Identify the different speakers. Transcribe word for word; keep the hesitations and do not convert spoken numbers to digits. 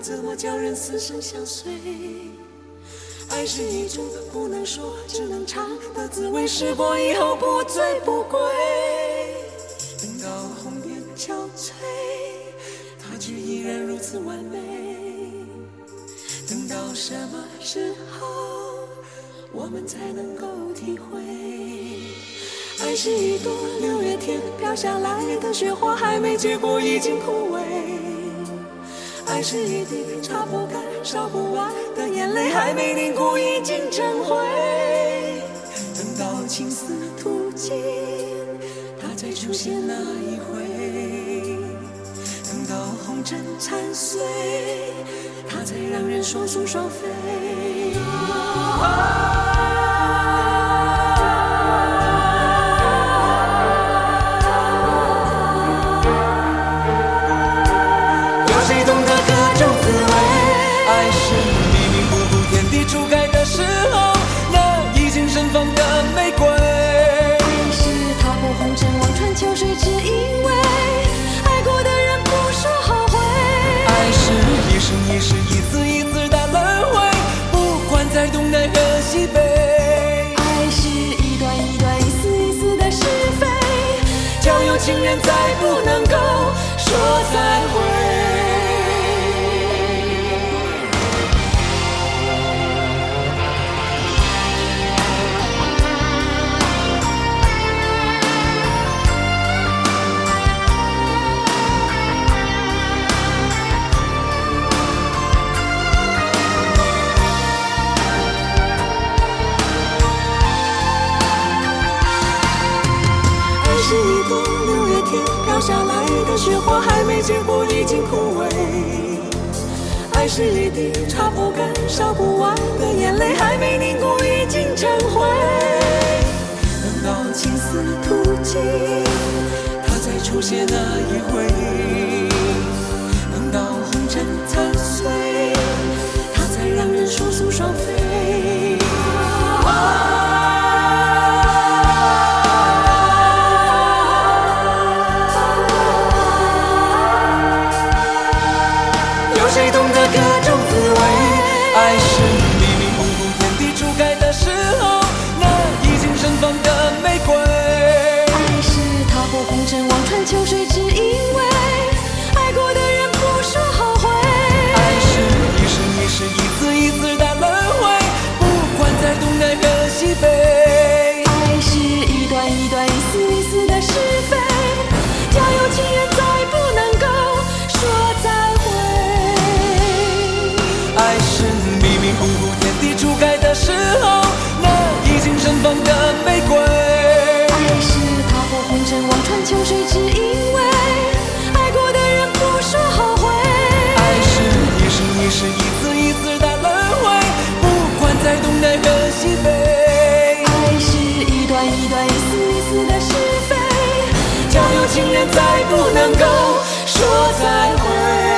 Speaker 1: 怎么叫人死生相随？爱是一种不能说只能尝的滋味，试过以后不醉不归。等到红颜憔悴，它却依然如此完美。等到什么时候我们才能够体会？爱是一朵六月天飘下来的雪花，还没结果已经枯萎。爱是一滴擦不干烧不完的眼泪，还没凝固已经成灰。等到青丝吐尽，它再出现那一回。等到红尘残碎，它才让人双宿双飞。一世一次一次的轮回，不管在东南和西北。
Speaker 2: 爱是一段一段一丝一丝的是非，
Speaker 1: 交有情人再不能够说再会。下来的雪花还没结果已经枯萎，爱是一滴擦不干烧不完的眼泪，还没凝固已经成灰。等到青丝吐尽，它再出现那一回。等到红尘残碎，它才让人双宿双飞。谁懂得各种滋味？爱是迷迷糊糊天地初开的时候，那已经盛放的玫瑰。
Speaker 2: 爱是踏破红尘望穿秋水，只因为爱过的人不说后悔。
Speaker 1: 爱是一生一世一次一次的轮回，不管在东南和西北。
Speaker 2: 爱是一段一段一丝一丝的是非，交有情人再不能够说再会。
Speaker 1: 爱是迷迷糊糊天地初开的时候，那已经盛放的玫瑰。
Speaker 2: 爱是踏破红尘望穿秋水，只因为爱过的人不说后悔。
Speaker 1: 爱是一生一世一次一次的轮回，不管在东南和西北。
Speaker 2: 爱是一段一段一丝一丝的是非，
Speaker 1: 交有情人再不能够说再会。